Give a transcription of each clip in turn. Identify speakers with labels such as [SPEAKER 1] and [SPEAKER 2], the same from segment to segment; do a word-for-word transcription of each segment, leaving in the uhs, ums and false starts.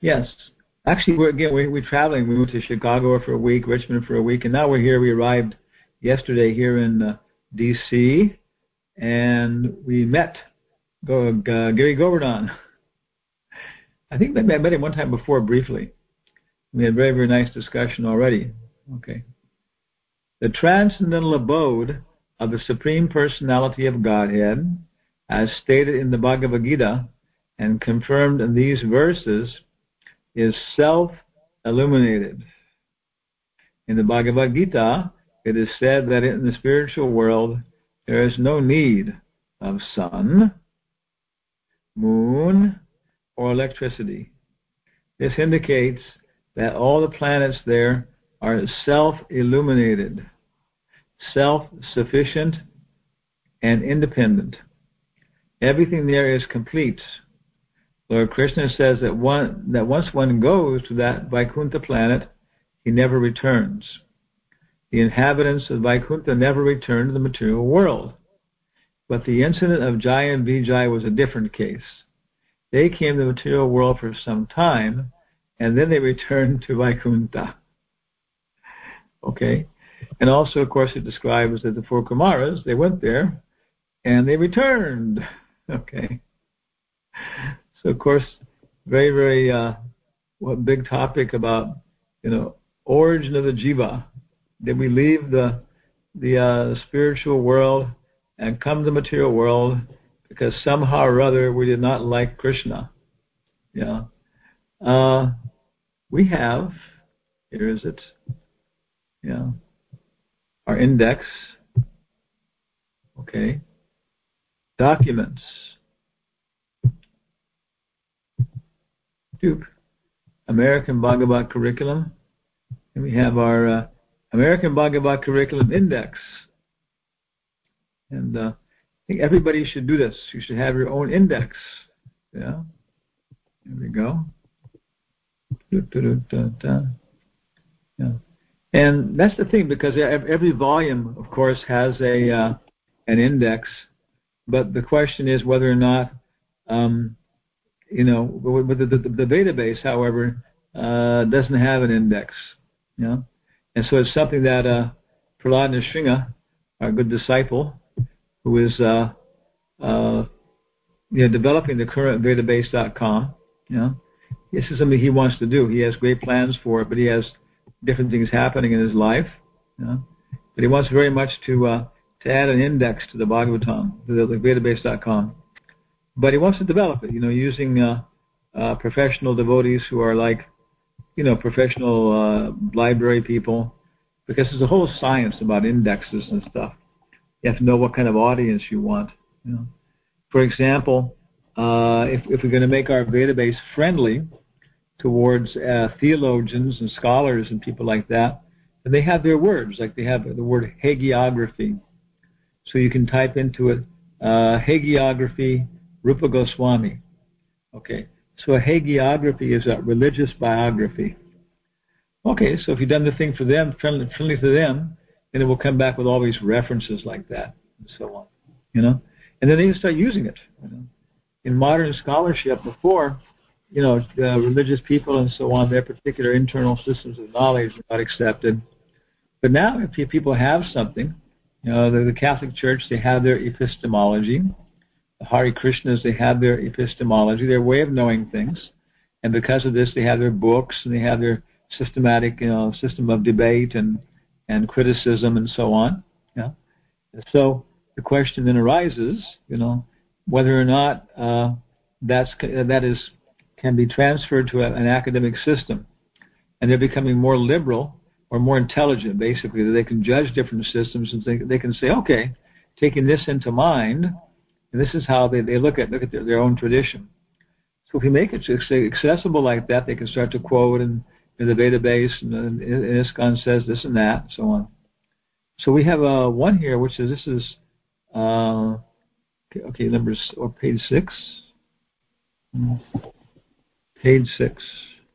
[SPEAKER 1] Yes. Actually, we're, again, we, we're traveling. We went to Chicago for a week, Richmond for a week, and now we're here. We arrived yesterday here in uh, D C, and we met Go, uh, Gary Govardhan. I think I met him one time before briefly. We had a very, very nice discussion already. Okay. The transcendental abode of the Supreme Personality of Godhead, as stated in the Bhagavad Gita and confirmed in these verses, is self-illuminated. In the Bhagavad Gita, it is said that in the spiritual world, there is no need of sun, moon, or electricity. This indicates that all the planets there are self-illuminated, self-sufficient, and independent. Everything there is complete. Lord Krishna says that one that once one goes to that Vaikuntha planet, he never returns. The inhabitants of Vaikuntha never return to the material world. But the incident of Jaya and Vijay was a different case. They came to the material world for some time, and then they returned to Vaikuntha. Okay? And also, of course, it describes that the four Kumaras, they went there, and they returned. Okay? So, of course, very, very uh, what big topic about, you know, origin of the jiva. Did we leave the the uh, spiritual world and come to the material world because somehow or other we did not like Krishna? Yeah. Uh, we have, here is it, yeah, our index, okay, documents, Duke, American Bhagavad Curriculum, and we have our uh, American Bhagavad Curriculum Index. And uh, I think everybody should do this. You should have your own index. Yeah. There we go. Yeah. And that's the thing, because every volume, of course, has a uh, an index. But the question is whether or not, um, you know, with the, the, the database, however, uh, doesn't have an index. You know? And so it's something that uh, Prahlad Nrsimha, our good disciple, who is uh, uh, you know, developing the current database dot com, you know, this is something he wants to do. He has great plans for it, but he has different things happening in his life. You know? But he wants very much to uh, to add an index to the Bhagavatam, to the, the database dot com. But he wants to develop it, you know, using uh, uh, professional devotees who are like, you know, professional uh, library people, because there's a whole science about indexes and stuff. You have to know what kind of audience you want. You know. For example, uh, if, if we're going to make our database friendly towards uh, theologians and scholars and people like that, then they have their words, like they have the word hagiography. So you can type into it, uh, hagiography, Rupa Goswami. Okay, so a hagiography is a religious biography. Okay, so if you've done the thing for them, friendly, friendly to them, then it will come back with all these references like that, and so on. You know, and then they can start using it. You know? In modern scholarship, before, you know, uh, religious people and so on, their particular internal systems of knowledge are not accepted. But now, if people have something, you know, the, the Catholic Church, they have their epistemology. The Hare Krishnas, they have their epistemology, their way of knowing things. And because of this, they have their books, and they have their systematic, you know, system of debate and, and criticism and so on. Yeah. And so the question then arises, you know, whether or not uh, that's that is can be transferred to a, an academic system, and they're becoming more liberal or more intelligent, basically, that they can judge different systems and think, they can say, okay, taking this into mind, and this is how they, they look at look at their, their own tradition. So if you make it accessible like that, they can start to quote in, in the database, and, and ISKCON says this and that, and so on. So we have uh, one here, which is, this is, uh, okay, okay, numbers, or page six. Page six.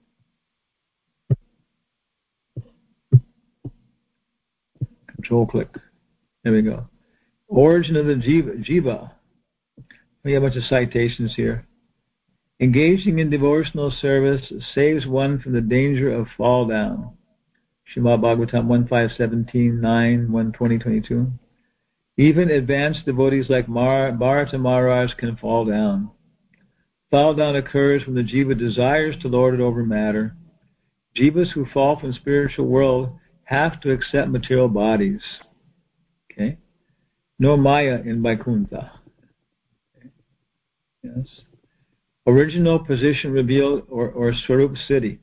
[SPEAKER 1] Control click. There we go. Origin of the jiva. jiva. We have a bunch of citations here. Engaging in devotional service saves one from the danger of fall down. Srimad Bhagavatam one five seventeen nine one twenty twenty-two. Even advanced devotees like Mar- Bharata Maharaj can fall down. Fall down occurs when the jiva desires to lord it over matter. Jivas who fall from the spiritual world have to accept material bodies. Okay? No Maya in Vaikuntha. Okay. Yes. Original position revealed or, or Swarup Siddhi.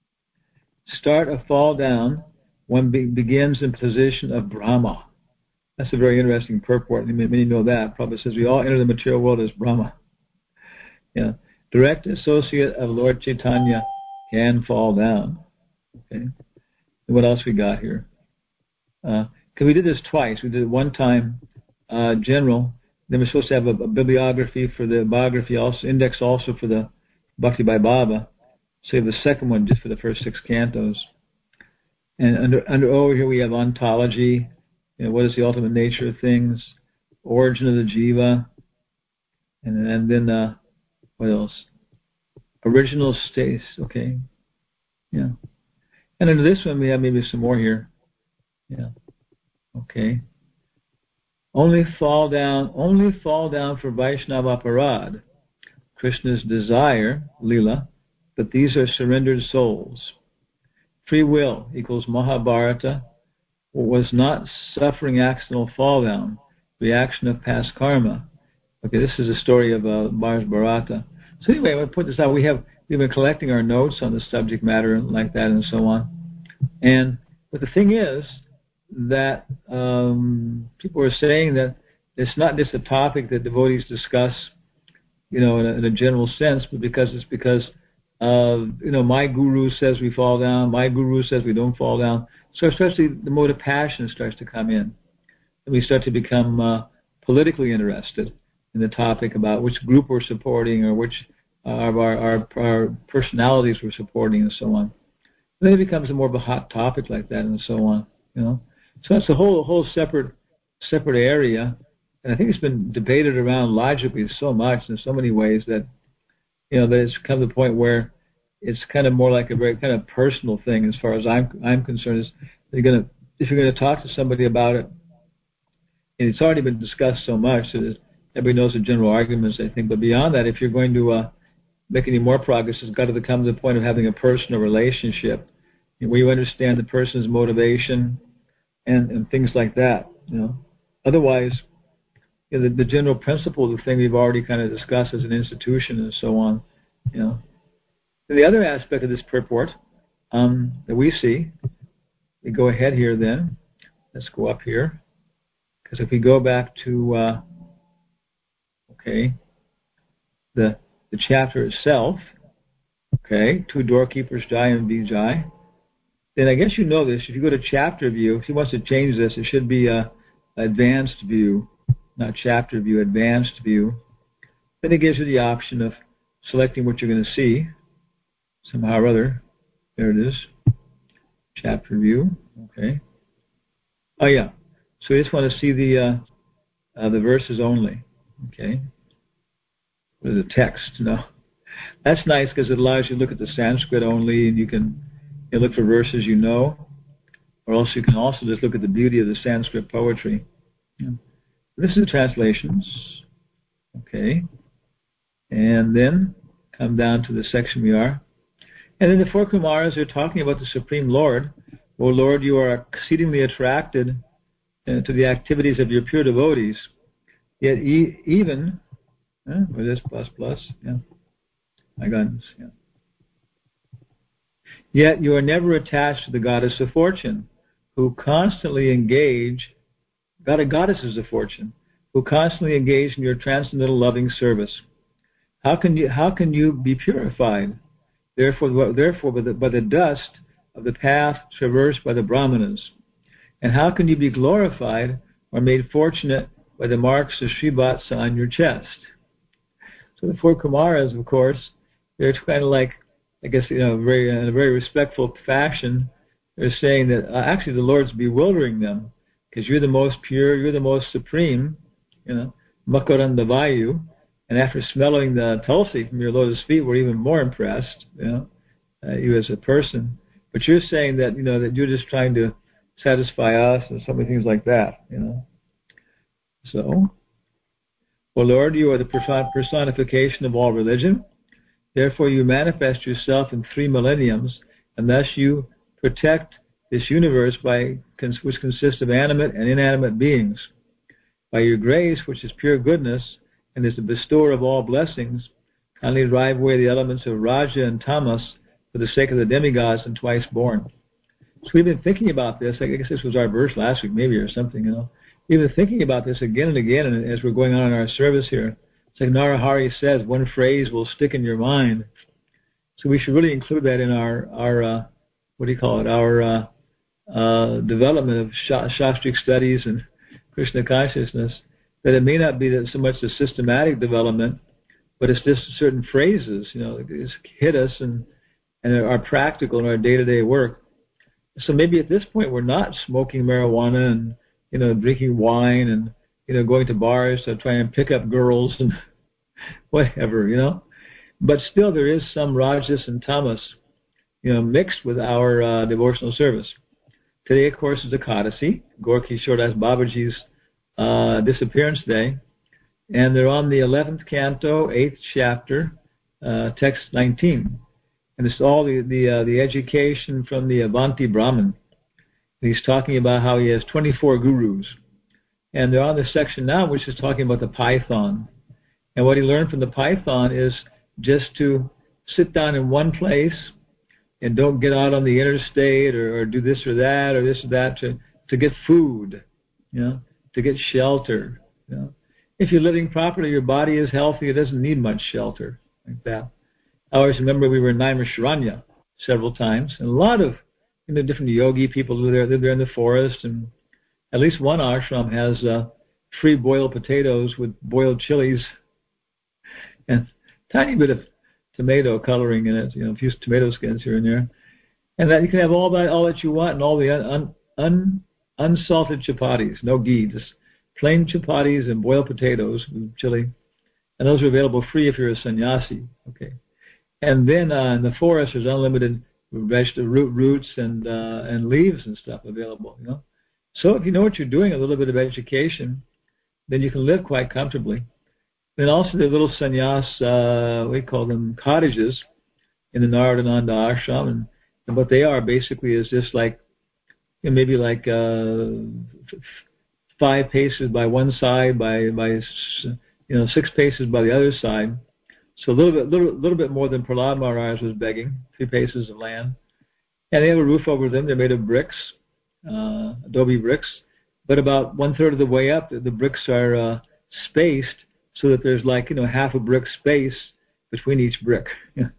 [SPEAKER 1] Start a fall down, one be, begins in position of Brahma. That's a very interesting purport. Many know that. Prabhupada says we all enter the material world as Brahma. Yeah. Direct associate of Lord Chaitanya can fall down. Okay. And what else we got here? Because uh, we did this twice. We did it one time, uh, general. Then we're supposed to have a, a bibliography for the biography, also index also for the Bhakti by Baba. Save the second one just for the first six cantos. And under under over here we have ontology. You know, what is the ultimate nature of things? Origin of the jiva. And, and then uh, what else? Original states. Okay. Yeah. And under this one we have maybe some more here. Yeah. Okay. Only fall down, only fall down for Vaishnava Aparad, Krishna's desire, Leela, but these are surrendered souls. Free will equals Mahabharata, was not suffering accidental fall down, reaction of past karma. Okay, this is a story of uh, Mahabharata. So anyway, I'm going to put this out. We have, we've been collecting our notes on the subject matter like that and so on. And, but the thing is, that um, people are saying that it's not just a topic that devotees discuss, you know, in a, in a general sense, but because it's because, uh, you know, my guru says we fall down, my guru says we don't fall down. So especially the mode of passion starts to come in. And we start to become uh, politically interested in the topic about which group we're supporting or which uh, of our, our, our personalities we're supporting and so on. And then it becomes a more of a hot topic like that and so on, you know. So that's a whole whole separate separate area, and I think it's been debated around logically so much in so many ways that you know that it's come to the point where it's kind of more like a very kind of personal thing as far as I'm I'm concerned. Is you're gonna if you're gonna talk to somebody about it, and it's already been discussed so much that everybody knows the general arguments, I think. But beyond that, if you're going to uh, make any more progress, it's got to come to the point of having a personal relationship where you understand the person's motivation. And, and things like that, you know. Otherwise, you know, the, the general principle of the thing we've already kind of discussed as an institution and so on, you know. And the other aspect of this purport um, that we see, we go ahead here then. Let's go up here. Because if we go back to, uh, okay, the the chapter itself, okay, two doorkeepers, Jai and Vijay, then I guess you know this. If you go to chapter view, if he wants to change this, it should be a advanced view, not chapter view, advanced view. Then it gives you the option of selecting what you're going to see somehow or other. There it is, chapter view. Okay. Oh yeah. So you just want to see the uh, uh, the verses only. Okay. Or the text. No, that's nice because it allows you to look at the Sanskrit only, and you can. You look for verses you know, or else you can also just look at the beauty of the Sanskrit poetry. Yeah. This is the translations. Okay. And then come down to the section we are. And then the four Kumaras are talking about the Supreme Lord. O Lord, you are exceedingly attracted uh, to the activities of your pure devotees. Yet e- even, uh, with this plus plus, yeah, I got this, yeah. Yet you are never attached to the goddess of fortune, who constantly engage, God, goddesses of fortune, who constantly engage in your transcendental loving service. How can you how can you be purified? Therefore, therefore by the, by the dust of the path traversed by the Brahmanas. And how can you be glorified or made fortunate by the marks of Srivatsa on your chest? So the four Kumaras, of course, they're kind of like, I guess, you know, very in a very respectful fashion, they're saying that uh, actually the Lord's bewildering them because you're the most pure, you're the most supreme, you know, Makarandavayu, and after smelling the tulsi from your lotus feet, we're even more impressed, you know, uh, you as a person. But you're saying that, you know, that you're just trying to satisfy us and so many things like that, you know. So, well, Lord, you are the personification of all religion. Therefore, you manifest yourself in three millenniums, and thus you protect this universe by which consists of animate and inanimate beings. By your grace, which is pure goodness and is the bestower of all blessings, kindly drive away the elements of Raja and Tamas for the sake of the demigods and twice born. So we've been thinking about this. I guess this was our verse last week, maybe, or something, you know. We've been thinking about this again and again, and as we're going on in our service here. It's like Narahari says, one phrase will stick in your mind. So we should really include that in our, our uh, what do you call it, our uh, uh, development of Shastric studies and Krishna consciousness, that it may not be that so much the systematic development, but it's just certain phrases, you know, that hit us and, and are practical in our day-to-day work. So maybe at this point we're not smoking marijuana and, you know, drinking wine and, you know, going to bars to try and pick up girls and whatever, you know. But still there is some Rajas and Tamas, you know, mixed with our uh, devotional service. Today, of course, is Ekadasi, Gaura-Kishore Das Babaji's uh, disappearance day. And they're on the eleventh canto, eighth chapter, uh, text nineteen. And it's all the the, uh, the education from the Avanti Brahmin. And he's talking about how he has twenty-four gurus. And they're on the section now which is talking about the python. And what he learned from the python is just to sit down in one place and don't get out on the interstate or, or do this or that or this or that to, to get food, you know, to get shelter. You know. If you're living properly, your body is healthy, it doesn't need much shelter like that. I always remember we were in Naimisharanya several times, and a lot of, you know, different yogi people live there, live there in the forest, and at least one ashram has uh, free boiled potatoes with boiled chilies and a tiny bit of tomato coloring in it, you know, a few tomato skins here and there. And that you can have all that all that you want and all the un, un, unsalted chapatis, no ghee, just plain chapatis and boiled potatoes with chili. And those are available free if you're a sannyasi. Okay. And then uh, in the forest there's unlimited vegetable root roots and uh, and leaves and stuff available, you know. So if you know what you're doing, a little bit of education, then you can live quite comfortably. Then also the little sannyas, uh, we call them cottages, in the Narayananda ashram, and, and what they are basically is just like, you know, maybe like uh, five paces by one side, by by you know six paces by the other side. So a little bit, little, little bit more than Prahlad Maharaj was begging, three paces of land, and they have a roof over them. They're made of bricks. Uh, adobe bricks, but about one third of the way up, the, the bricks are uh, spaced so that there's like, you know, half a brick space between each brick. And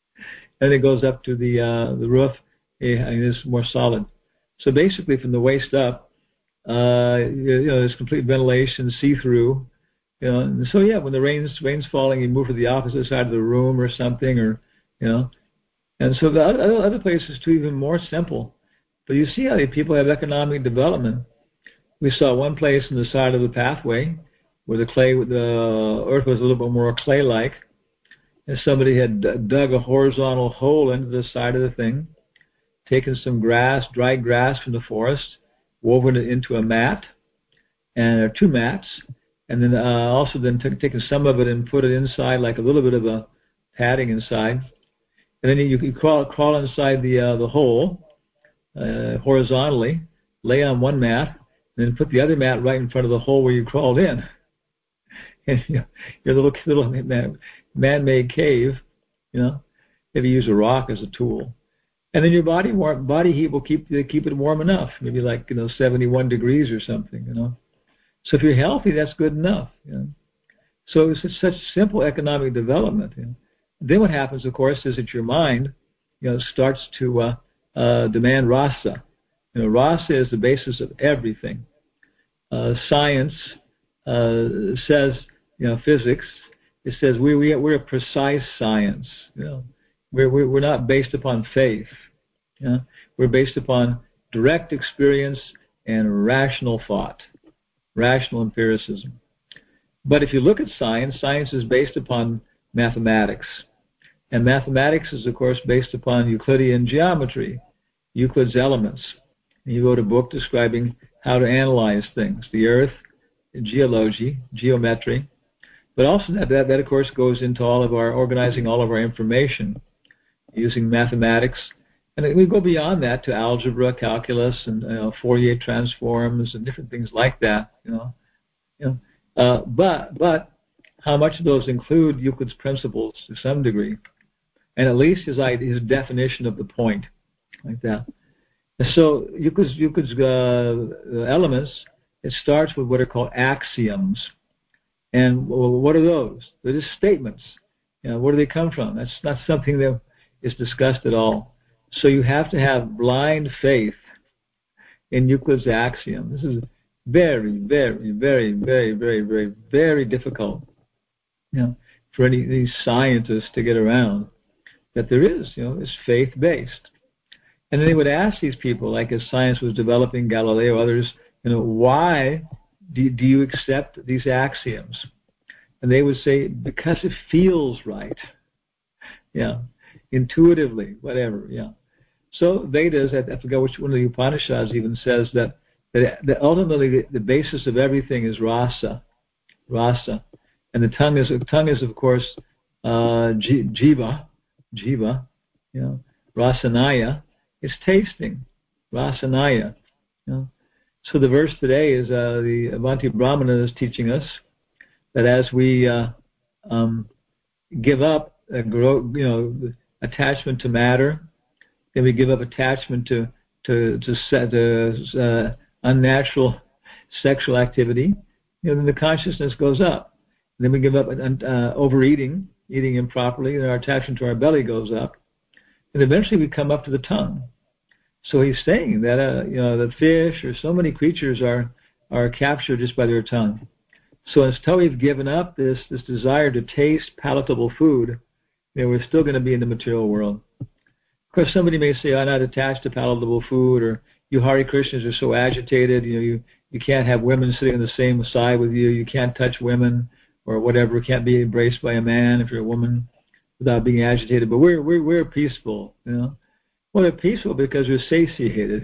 [SPEAKER 1] it goes up to the uh, the roof, and it's more solid. So basically, from the waist up, uh, you know, there's complete ventilation, see-through. You know, and so yeah, when the rain's rain's falling, you move to the opposite side of the room or something, or you know, and so the other, other places too, even more simple. But you see how the people have economic development. We saw one place on the side of the pathway where the clay, the earth was a little bit more clay-like, and somebody had dug a horizontal hole into the side of the thing, taken some grass, dried grass from the forest, woven it into a mat, and or two mats, and then uh, also then t- taken some of it and put it inside, like a little bit of a padding inside, and then you can crawl crawl inside the uh, the hole. Uh, horizontally, lay on one mat, and then put the other mat right in front of the hole where you crawled in. And you know, your little little man, man-made cave, you know, maybe use a rock as a tool, and then your body warm, body heat will keep keep it warm enough, maybe like you know seventy-one degrees or something, you know. So if you're healthy, that's good enough. You know? So it's such simple economic development. You know? Then what happens, of course, is that your mind, you know, starts to uh, Uh, demand rasa. You know, rasa is the basis of everything. Uh, science uh, says, you know, physics. It says we we we're a precise science. You know, we're we're, we're not based upon faith. You know? We're based upon direct experience and rational thought, rational empiricism. But if you look at science, science is based upon mathematics. And mathematics is, of course, based upon Euclidean geometry, Euclid's elements. And he wrote a book describing how to analyze things, the earth, geology, geometry. But also that, that, that, of course, goes into all of our organizing all of our information using mathematics. And we go beyond that to algebra, calculus, and you know, Fourier transforms and different things like that. You know, you know. Uh, but but how much of those include Euclid's principles to some degree, and at least his his definition of the point, like that. And so Euclid's Euclid's uh, elements, it starts with what are called axioms. And well, what are those? They're just statements. You know, where do they come from? That's not something that is discussed at all. So you have to have blind faith in Euclid's axiom. This is very, very, very, very, very, very, very difficult, you know, for any these scientists to get around. That there is, you know, is faith-based. And then they would ask these people, like as science was developing, Galileo, others, you know, why do, do you accept these axioms? And they would say, because it feels right. Yeah, intuitively, whatever, yeah. So Vedas, I forget which one of the Upanishads even says that, that, that ultimately the, the basis of everything is rasa, rasa. And the tongue is, the tongue is of course, uh, jiva, jiva, you know, rasanaya. It's tasting, rasanaya. You know. So the verse today is uh, the Avanti Brahmana is teaching us that as we uh, um, give up, uh, grow, you know, attachment to matter, then we give up attachment to to to, set, to uh, unnatural sexual activity. You know, then the consciousness goes up. And then we give up uh, overeating, eating improperly, and our attachment to our belly goes up. And eventually we come up to the tongue. So he's saying that uh, you know the fish or so many creatures are are captured just by their tongue. So until we've given up this this desire to taste palatable food, you know, we're still going to be in the material world. Of course, somebody may say, "I'm not attached to palatable food," or "You Hare Krishnas are so agitated. You know, you you can't have women sitting on the same side with you. You can't touch women, or whatever. You can't be embraced by a man if you're a woman without being agitated." But we're we're we're peaceful, you know. Well, they're peaceful because they're satiated.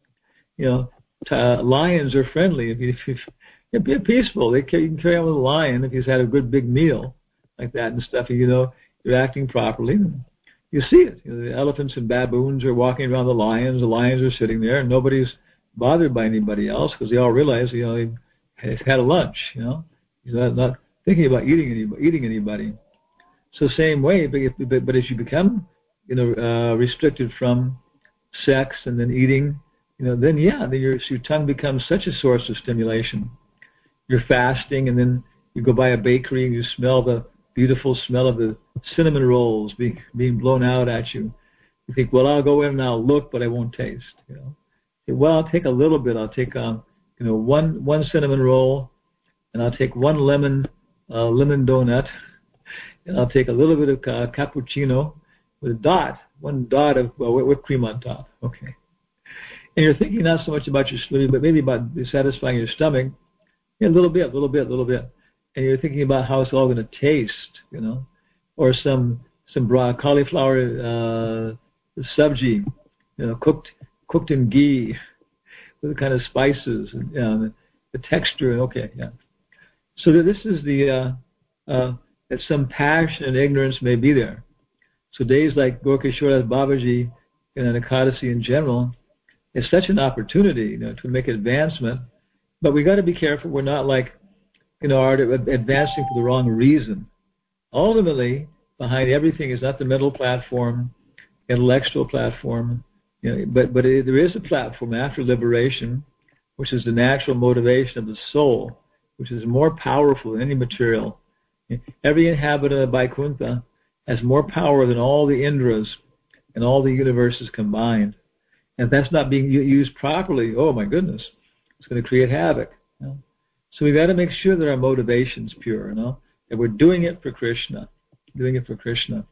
[SPEAKER 1] You know, uh, lions are friendly. If you, if you they're peaceful, they can, you can carry on with a lion if he's had a good big meal like that and stuff. And, you know, you're acting properly. You see it. You know, the elephants and baboons are walking around the lions. The lions are sitting there, and nobody's bothered by anybody else because they all realize, you know, he's had a lunch. You know, he's not, not thinking about eating anybody. Eating anybody. So same way, but, but, but as you become you know, uh, restricted from sex and then eating, you know, then yeah, then your, your tongue becomes such a source of stimulation. You're fasting, and then you go by a bakery and you smell the beautiful smell of the cinnamon rolls being being blown out at you. You think, well, I'll go in and I'll look, but I won't taste. You know, well, I'll take a little bit. I'll take um, you know, one one cinnamon roll, and I'll take one lemon uh, lemon donut, and I'll take a little bit of uh, cappuccino. With a dot, one dot of well, whipped cream on top. Okay. And you're thinking not so much about your sleep, but maybe about satisfying your stomach. Yeah, a little bit, a little bit, a little bit. And you're thinking about how it's all going to taste, you know. Or some some bra- cauliflower uh, sabji, you know, cooked cooked in ghee with the kind of spices and you know, the, the texture. Okay, yeah. So this is the uh, uh, that some passion and ignorance may be there. So days like Gorkishore Babaji and Ekadasi in general is such an opportunity, you know, to make advancement. But we got to be careful. We're not like, you know, are advancing for the wrong reason. Ultimately, behind everything is not the mental platform, intellectual platform, you know, but but it, there is a platform after liberation, which is the natural motivation of the soul, which is more powerful than any material. Every inhabitant of Vaikuntha has more power than all the Indras and all the universes combined. And if that's not being used properly, oh my goodness, it's going to create havoc. You know? So we've got to make sure that our motivation's pure, you know, that we're doing it for Krishna, doing it for Krishna.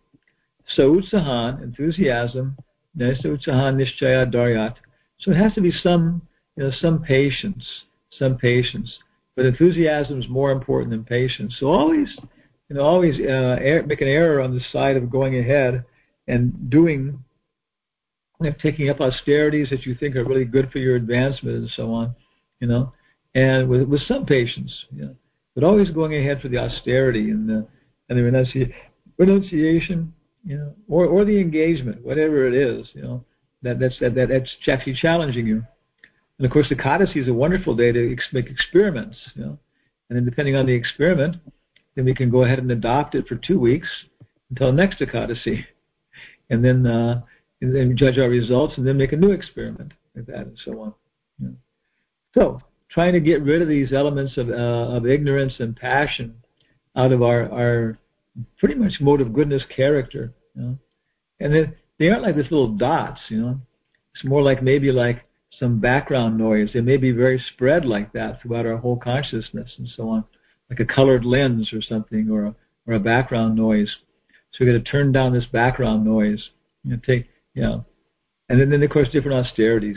[SPEAKER 1] So utsahan, enthusiasm, nesa utsahan nishchaya daryat. So it has to be some, you know, some patience, some patience. but enthusiasm is more important than patience. So always, you know, always uh, er- make an error on the side of going ahead and doing, you know, taking up austerities that you think are really good for your advancement and so on, you know, and with, with some patience, you know, but always going ahead for the austerity and the and the renuncia- renunciation, you know, or or the engagement, whatever it is, you know, that that's that, that that's actually challenging you. And of course, the Ekadasi is a wonderful day to ex- make experiments, you know, and then depending on the experiment, then we can go ahead and adopt it for two weeks until next Ekadasi, and then uh, and then judge our results, and then make a new experiment like that, and so on. You know. So, trying to get rid of these elements of uh, of ignorance and passion out of our, our pretty much mode of goodness character, you know, and they they aren't like these little dots, you know. It's more like maybe like some background noise. They may be very spread like that throughout our whole consciousness and so on, like a colored lens or something, or a, or a background noise. So we've got to turn down this background noise. You know, take, you know, and then, then of course different austerities.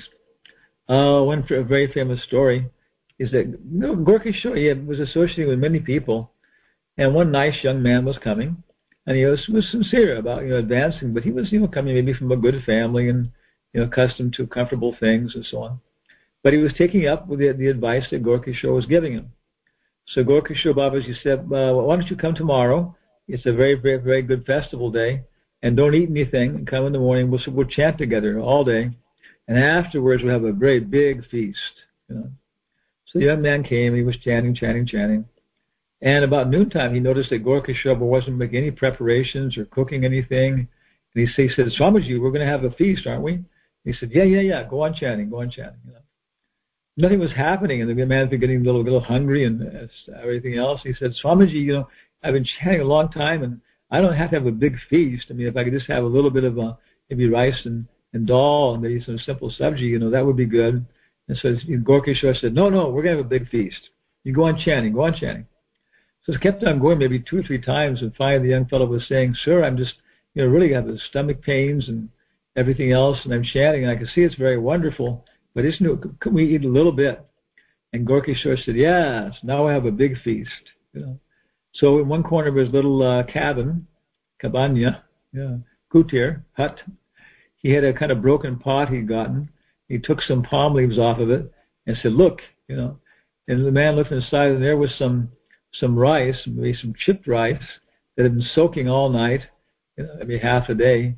[SPEAKER 1] Uh, one a very famous story is that, you know, Gorky Shoy was associating with many people, and one nice young man was coming, and he was, was sincere about, you know, advancing, but he was, you know, coming maybe from a good family and, you know, accustomed to comfortable things and so on. But he was taking up with the, the advice that Gorky Shoy was giving him. So Gorky Shoy Babaji said, uh, why don't you come tomorrow? It's a very, very, very good festival day, and don't eat anything, and come in the morning. We'll, we'll chant together all day, and afterwards we'll have a very big feast. You know. So the young man came, he was chanting, chanting, chanting. And about noontime, he noticed that Gorky Shoy wasn't making any preparations or cooking anything. And he said, Swamiji, we're going to have a feast, aren't we? He said, yeah, yeah, yeah, go on chanting, go on chanting. You know. Nothing was happening, and the man was getting a little, little hungry and uh, everything else. He said, Swamiji, you know, I've been chanting a long time, and I don't have to have a big feast. I mean, if I could just have a little bit of uh, maybe rice and, and dal and maybe some simple sabji, you know, that would be good. And so Gorky Shoy said, no, no, we're going to have a big feast. You go on chanting, go on chanting. So it kept on going maybe two or three times, and finally the young fellow was saying, sir, I'm just, you know, really have the stomach pains and everything else, and I'm chanting, and I can see it's very wonderful, but isn't it, can we eat a little bit? And Gorky Shoy said, yes, now I have a big feast. You know. So in one corner of his little uh, cabin, cabana, yeah, kutir, hut, he had a kind of broken pot he'd gotten. He took some palm leaves off of it and said, look, you know, and the man looked inside, and there was some some rice, maybe some chipped rice that had been soaking all night, you know, maybe half a day,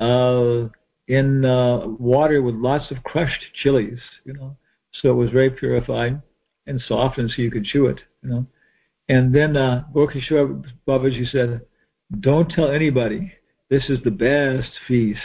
[SPEAKER 1] uh, in uh, water with lots of crushed chilies, you know. So it was very purified and softened so you could chew it, you know. And then uh, Gorky Shoy Babaji said, don't tell anybody, this is the best feast.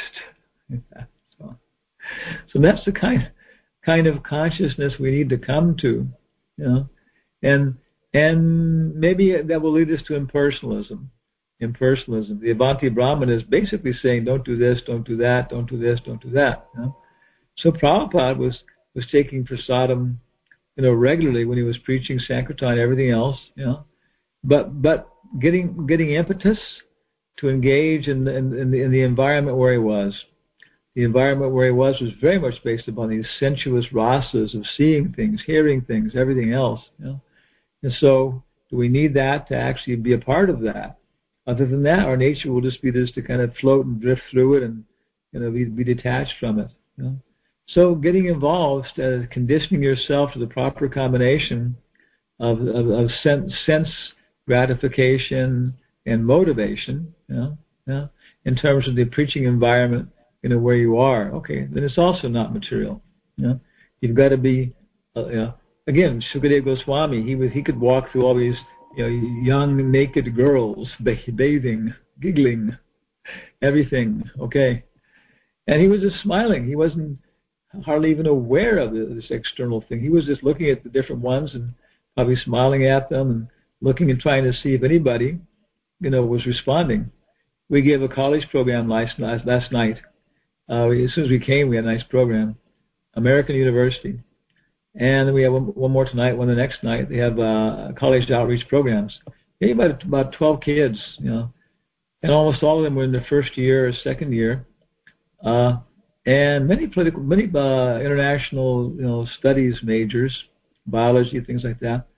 [SPEAKER 1] so, so that's the kind kind of consciousness we need to come to, you know. And and maybe that will lead us to impersonalism. Impersonalism. The Avanti Brahman is basically saying, don't do this, don't do that, don't do this, don't do that. You know? So Prabhupada was, was taking prasadam, you know, regularly when he was preaching Sankirtan and everything else, you know. But but getting getting impetus to engage in, in, in, the, in the environment where he was. The environment where he was was very much based upon these sensuous rasas of seeing things, hearing things, everything else. You know? And so do we need that to actually be a part of that? Other than that, our nature will just be just to kind of float and drift through it and, you know, be, be detached from it. You know? So getting involved, uh, conditioning yourself to the proper combination of, of, of sense, sense gratification and motivation, you know, you know, in terms of the preaching environment, you know, where you are. Okay, then it's also not material. You know, you've got to be, uh, you know, again, Sukadeva Goswami, he was, he could walk through all these, you know, young naked girls bathing, giggling, everything. Okay, and he was just smiling. He wasn't hardly even aware of this external thing. He was just looking at the different ones and probably smiling at them and looking and trying to see if anybody, you know, was responding. We gave a college program last last, last night. Uh, as soon as we came, we had a nice program, American University. And then we have one, one more tonight, one the next night. They have uh, college outreach programs. Maybe about, about twelve kids, you know, and almost all of them were in their first year or second year. Uh, and many political, many uh, international, you know, studies majors, biology, things like that.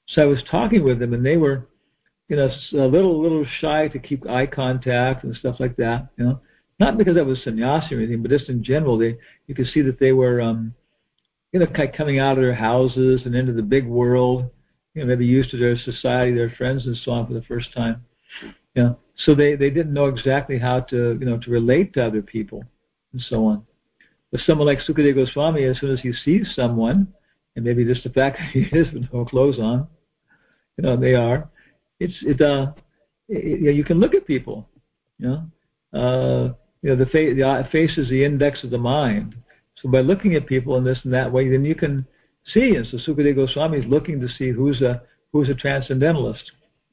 [SPEAKER 1] So I was talking with them, and they were, you know, a little little shy to keep eye contact and stuff like that. You know, not because I was sannyasi or anything, but just in general, they you could see that they were, um, you know, kind of coming out of their houses and into the big world. You know, maybe used to their society, their friends, and so on for the first time. You know, so they they didn't know exactly how to, you know, to relate to other people and so on. But someone like Sukadeva Goswami, as soon as he sees someone, and maybe just the fact that he is with no clothes on, you know, they are. It's it. Uh, it, you know, you can look at people. You know, uh, you know, the face, the face is the index of the mind. So by looking at people in this and that way, then you can see. And so Sukadeva Goswami is looking to see who's a who's a transcendentalist.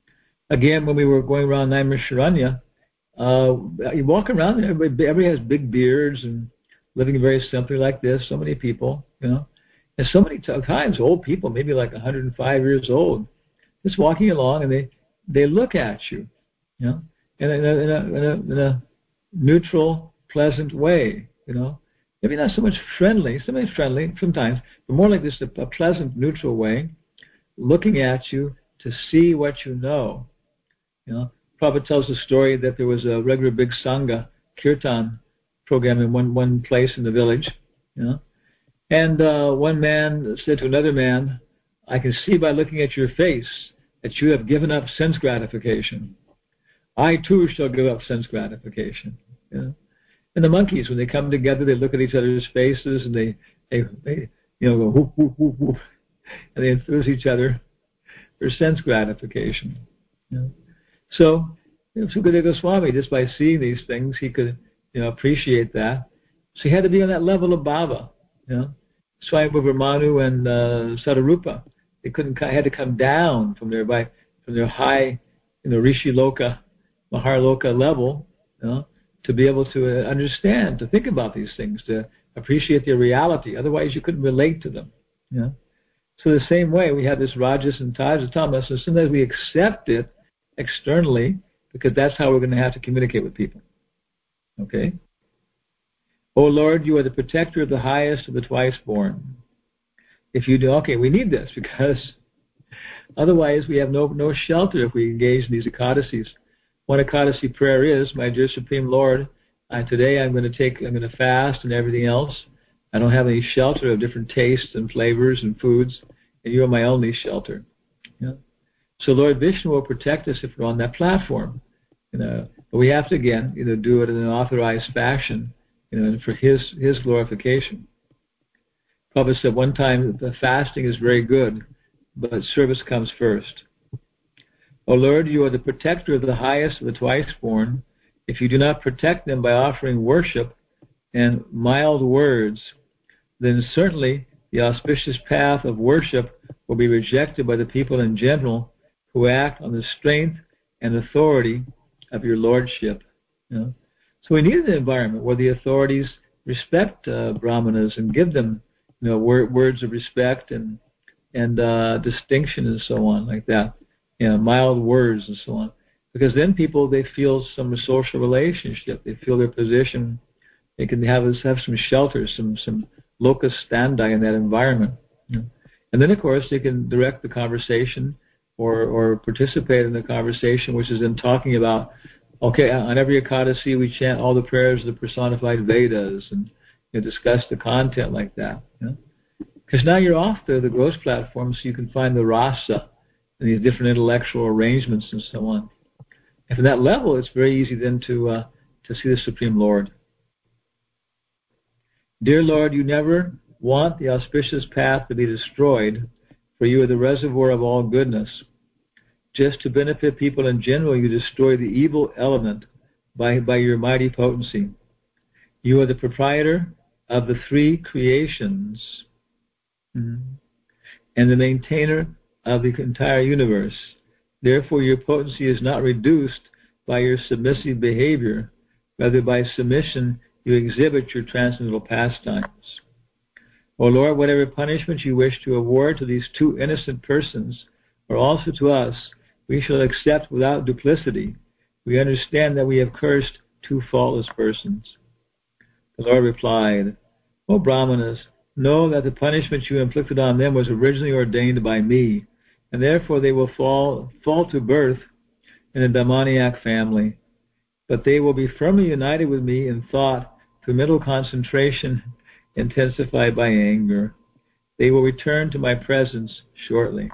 [SPEAKER 1] Again, when we were going around Naimisharanya, uh, you walk around, and everybody, everybody has big beards and living very simply like this. So many people, you know, and so many times old people, maybe like one hundred five years old, just walking along, and they, they look at you, you know, in a, in a, in a, in a neutral, pleasant way, you know. Maybe not so much friendly, sometimes friendly sometimes, but more like this, a, a pleasant, neutral way, looking at you to see what you know. You know, Prabhupada tells the story that there was a regular big Sangha kirtan program in one, one place in the village, you know, and uh, one man said to another man, I can see by looking at your face that you have given up sense gratification. I too shall give up sense gratification. You know? And the monkeys, when they come together, they look at each other's faces and they, they, they you know, go whoop, whoop, whoop, whoop, and they enthuse each other for sense gratification. You know? So, you know, Sukadeva Goswami, just by seeing these things, he could, you know, appreciate that. So he had to be on that level of bhava. You know, Swayambhuva Manu and uh, Sadarupa, they couldn't, had to come down from their by from their high, you know, Rishi Loka, Maharloka level, you know, to be able to uh, understand, to think about these things, to appreciate their reality. Otherwise, you couldn't relate to them. You know? So the same way, we have this Rajas and Tajas Tamas, and sometimes we accept it externally because that's how we're going to have to communicate with people. Okay? O Lord, you are the protector of the highest of the twice born. If you do, okay, we need this because otherwise we have no no shelter if we engage in these Ekadasis. One Ekadasi prayer is, my dear Supreme Lord, I, today I'm going to take, I'm going to fast and everything else. I don't have any shelter of different tastes and flavors and foods, and you are my only shelter. You know? So Lord Vishnu will protect us if we're on that platform. You know, but we have to again, you know, do it in an authorized fashion, you know, for His His glorification. Prabhupada said one time that fasting is very good, but service comes first. O Lord, you are the protector of the highest of the twice born. If you do not protect them by offering worship and mild words, then certainly the auspicious path of worship will be rejected by the people in general who act on the strength and authority of your lordship. You know? So we need an environment where the authorities respect uh, brahmanas and give them, you know, wor- words of respect and and uh, distinction and so on, like that. You know, mild words and so on. Because then people, they feel some social relationship. They feel their position. They can have have some shelter, some some locus standi in that environment. You know? And then, of course, they can direct the conversation or or participate in the conversation, which is in talking about, okay, on every Ekadasi we chant all the prayers of the personified Vedas and, you know, discuss the content like that. You know? Because now you're off the, the gross platform, so you can find the rasa and these different intellectual arrangements and so on. And from that level, it's very easy then to uh, to see the Supreme Lord. Dear Lord, you never want the auspicious path to be destroyed, for you are the reservoir of all goodness. Just to benefit people in general, you destroy the evil element by, by your mighty potency. You are the proprietor of the three creations mm-hmm. and the maintainer of the entire universe. Therefore, your potency is not reduced by your submissive behavior. Rather, by submission, you exhibit your transcendental pastimes. O Lord, whatever punishment you wish to award to these two innocent persons, or also to us, we shall accept without duplicity. We understand that we have cursed two faultless persons. The Lord replied, O Brahmanas, know that the punishment you inflicted on them was originally ordained by me, and therefore they will fall fall to birth in a demoniac family. But they will be firmly united with me in thought through mental concentration intensified by anger. They will return to my presence shortly.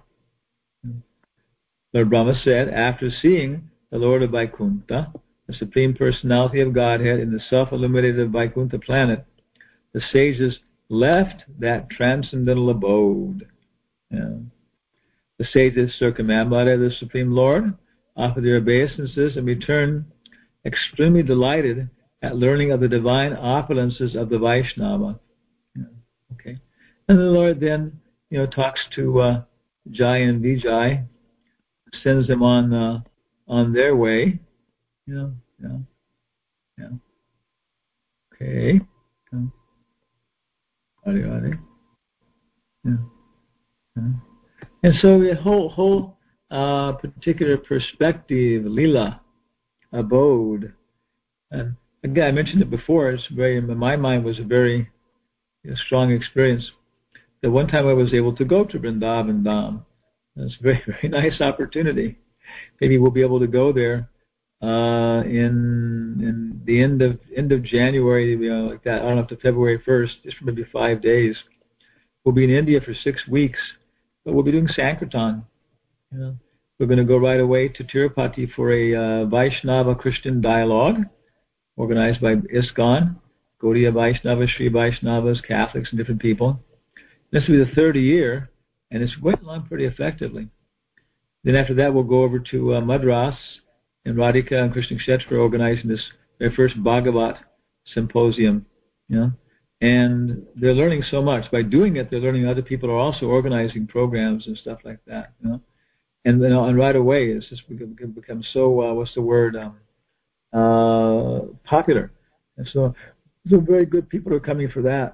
[SPEAKER 1] Lord Brahma said, after seeing the Lord of Vaikuntha, the Supreme Personality of Godhead in the self-illuminated Vaikuntha planet, the sages left that transcendental abode. Yeah. The sages circumambulated the Supreme Lord, offered their obeisances, and returned extremely delighted at learning of the divine opulences of the Vaishnava. Yeah. Okay, and the Lord then, you know, talks to uh, Jai and Vijay, sends them on uh, on their way. You know, yeah, yeah. Okay. Yeah. Are are they? Yeah. Yeah. And so the whole whole uh, particular perspective, lila, abode, and again I mentioned it before. It's very in my mind was a very you know, strong experience. That one time I was able to go to Vrindavan Dham. It's a very very nice opportunity. Maybe we'll be able to go there uh, in in the end of end of January, you know, like that. I don't know, up to February first, just for maybe five days. We'll be in India for six weeks, but we'll be doing Sankirtan. You know, we're going to go right away to Tirupati for a uh, Vaishnava Christian dialogue organized by ISKCON, Gaudiya Vaishnavas, Sri Vaishnavas, Catholics, and different people. This will be the third year, and it's going along pretty effectively. Then after that, we'll go over to uh, Madras, and Radhika and Krishna Kshetra are organizing this their first Bhagavat symposium. You know, and they're learning so much by doing it. They're learning other people are also organizing programs and stuff like that. You know, and you know, and right away it's just become, become so uh, what's the word um, uh, popular, and so so very good people are coming for that.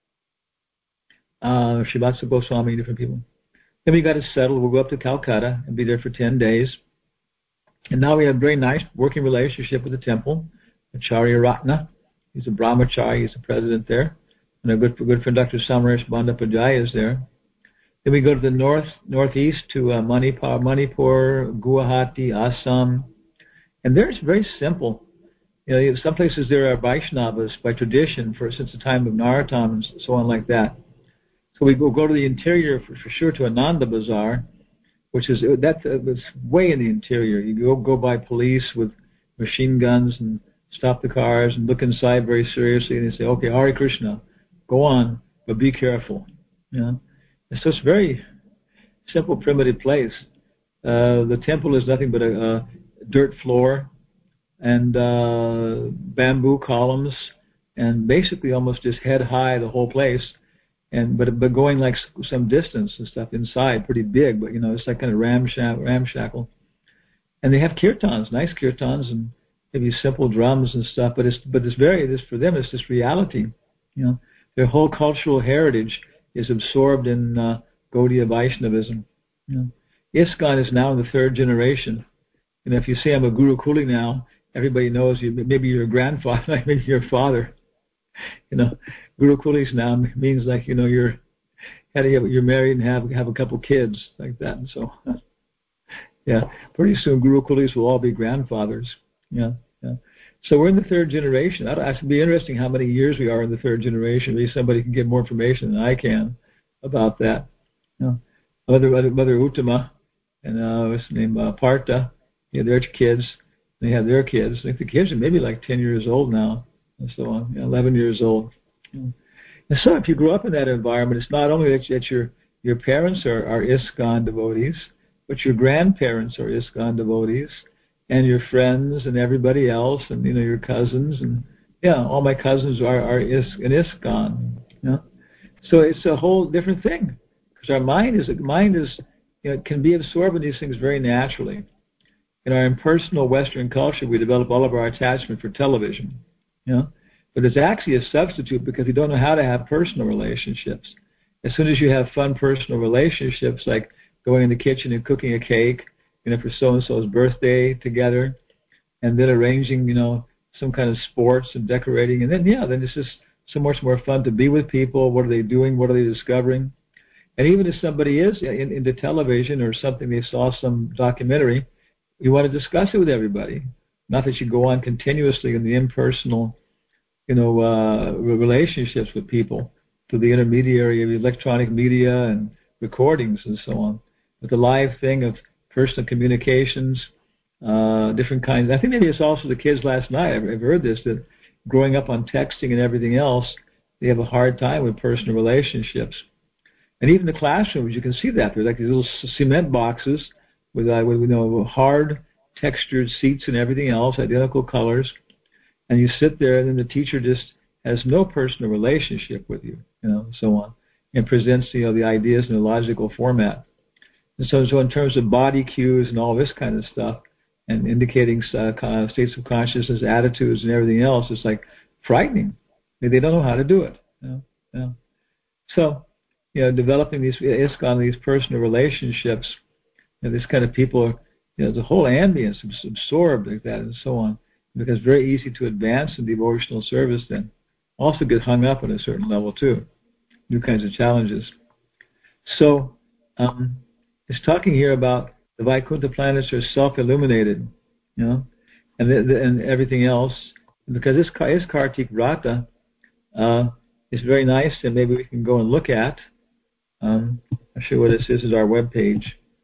[SPEAKER 1] Uh, Shivatsa Goswami, different people. Then we got to settle. We'll go up to Calcutta and be there for ten days. And now we have a very nice working relationship with the temple. Acharya Ratna, he's a brahmachari, he's the president there. And our good, good friend Doctor Samaresh Bandapajaya is there. Then we go to the north, northeast to uh, Manipur, Manipur, Guwahati, Assam. And there it's very simple. You know, some places there are Vaishnavas by tradition for since the time of Narottam and so on like that. So we go go to the interior for, for sure to Ananda Bazaar, which is that's uh, it's way in the interior. You go go by police with machine guns and stop the cars and look inside very seriously, and they say, "Okay, Hare Krishna, go on, but be careful." You know, it's just a very simple, primitive place. Uh, the temple is nothing but a, a dirt floor and uh, bamboo columns, and basically almost just head high the whole place. And but but going like some distance and stuff inside, pretty big, but you know it's like kind of ramshackle, ramshackle. And they have kirtans, nice kirtans, and maybe simple drums and stuff. But it's but it's very this for them it's just reality. You know, their whole cultural heritage is absorbed in uh, Gaudiya Vaishnavism. You know, ISKCON is now in the third generation. And if you say I'm a Guru Kuli now, everybody knows you. Maybe your grandfather, maybe your father. You know, Guru Kulis now means like you know you're you're married and have have a couple kids like that, and so yeah, pretty soon Guru Kulis will all be grandfathers. Yeah, yeah. So we're in the third generation. It'd be interesting how many years we are in the third generation. Maybe somebody can give more information than I can about that. You know, Mother Mother, Mother Uttama and uh, what's the name uh, Partha. Yeah, their kids. They have their kids. I think the kids are maybe like ten years old now. And so on, you know, eleven years old. And so if you grow up in that environment, it's not only that, that your your parents are, are ISKCON devotees, but your grandparents are ISKCON devotees, and your friends and everybody else, and you know your cousins, and yeah, all my cousins are are is, in ISKCON. You know? So it's a whole different thing because our mind is mind is you know can be absorbed in these things very naturally. In our impersonal Western culture, we develop all of our attachment for television. You know, but it's actually a substitute because you don't know how to have personal relationships. As soon as you have fun personal relationships, like going in the kitchen and cooking a cake, you know, for so and so's birthday together, and then arranging, you know, some kind of sports and decorating, and then yeah, then it's just so much more fun to be with people. What are they doing? What are they discovering? And even if somebody is in, into television or something, they saw some documentary, you want to discuss it with everybody. Not that you go on continuously in the impersonal, you know, uh, relationships with people through the intermediary of electronic media and recordings and so on. But the live thing of personal communications, uh, different kinds. I think maybe it's also the kids last night. I've, I've heard this, that growing up on texting and everything else, they have a hard time with personal relationships. And even the classrooms, you can see that. They're like these little cement boxes with, uh, with you know, hard textured seats and everything else, identical colors. And you sit there, and then the teacher just has no personal relationship with you, you know, and so on, and presents, you know, the ideas in a logical format. And so, so in terms of body cues and all this kind of stuff, and indicating uh, states of consciousness, attitudes, and everything else, it's like frightening. They don't know how to do it. You know? You know? So, you know, developing these ISKCON, these personal relationships, you know, this kind of people, you know, the whole ambience is absorbed like that, and so on. Because it's very easy to advance in devotional service then. Also get hung up at a certain level too. New kinds of challenges. So, um, it's talking here about the Vaikuntha planets are self-illuminated, you know, and the, the, and everything else. Because this, this Kartik Vrata uh, is very nice, and maybe we can go and look at. Um, I'll show you what this is. This is our webpage,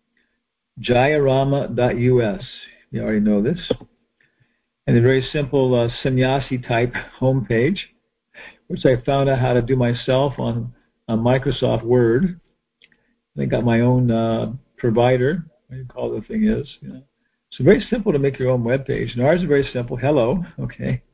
[SPEAKER 1] jayarama dot U S. You already know this. And a very simple uh, sannyasi-type homepage, which I found out how to do myself on, on Microsoft Word. I got my own uh, provider, what do you call the thing is. You know. So very simple to make your own web page. And ours is very simple. Hello, okay.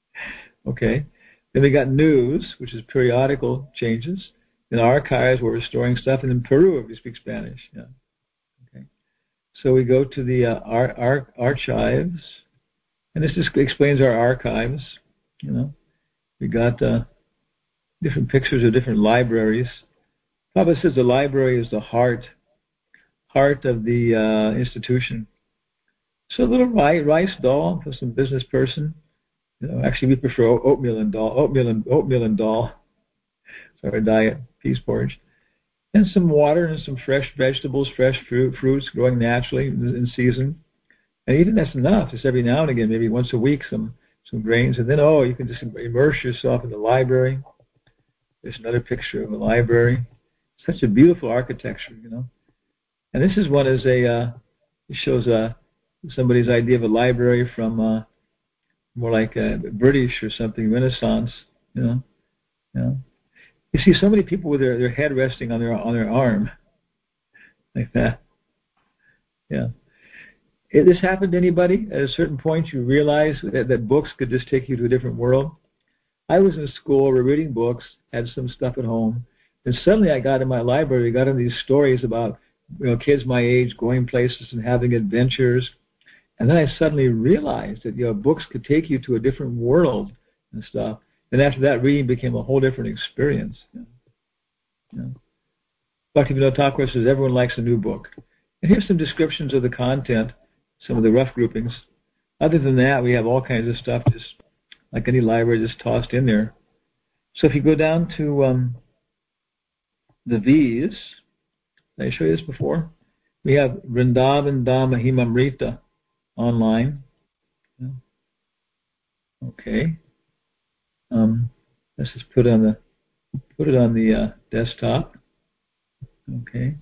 [SPEAKER 1] Okay. Then we got news, which is periodical changes. Then archives, where we're storing stuff. And then Peru, if you speak Spanish. Yeah. Okay. So we go to the uh, ar- ar- archives. And this just explains our archives, you know. We got uh, different pictures of different libraries. Papa says the library is the heart, heart of the uh, institution. So a little rice, rice doll for some business person. You know, actually, we prefer oatmeal and doll, oatmeal and oatmeal and doll. It's our diet, peas porridge, and some water and some fresh vegetables, fresh fruit, fruits growing naturally in season. And even that's enough, just every now and again, maybe once a week, some, some grains. And then, oh, you can just immerse yourself in the library. There's another picture of a library. Such a beautiful architecture, you know. And this is one as a, uh, it shows uh, somebody's idea of a library from uh, more like a British or something, Renaissance, you know. You know. You see so many people with their, their head resting on their on their arm, like that. Yeah. If this happened to anybody, at a certain point you realize that, that books could just take you to a different world. I was in school, we were reading books, had some stuff at home, and suddenly I got in my library, got into these stories about, you know, kids my age going places and having adventures, and then I suddenly realized that, you know, books could take you to a different world and stuff. And after that, reading became a whole different experience. You know? You know? Bhaktivinoda Thakur says everyone likes a new book. And here's some descriptions of the content, some of the rough groupings. Other than that, we have all kinds of stuff, just like any library, just tossed in there. So if you go down to um, the V's, did I show you this before? We have Vrindavan Dham Mahimamrita online. Yeah. Okay. Um, let's just put on the put it on the uh, desktop. Okay.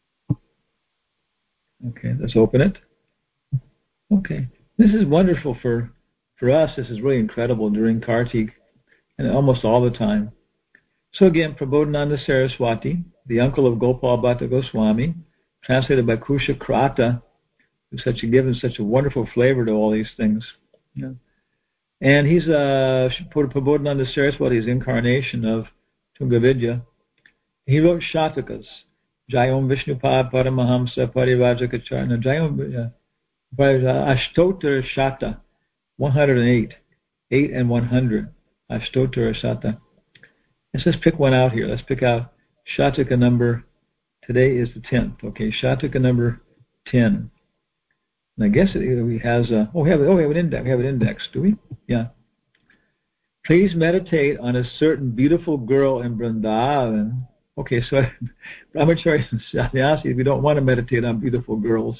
[SPEAKER 1] Okay. Let's open it. Okay. This is wonderful for for us. This is really incredible during Kartik and almost all the time. So again, Prabodhananda Saraswati, the uncle of Gopal Bhatta Goswami, translated by Kusha Krata, who's such a given such a wonderful flavor to all these things. Yeah. And he's uh, Prabodhananda Saraswati, his incarnation of Tungavidya. He wrote Shatakas, Jayom Vishnupad Paramahamsa Parivajakacharna, Jayom Ashtottara Shata, one hundred eight, eight and one hundred, Ashtottara Shata. Let's just pick one out here. Let's pick out Shataka number, today is the tenth, okay, Shataka number ten. And I guess it has a, oh, we have, oh, we have an index, we have an index, do we? Yeah. Please meditate on a certain beautiful girl in Vrindavan Okay, so brahmacharis and sannyasis, we don't want to meditate on beautiful girls.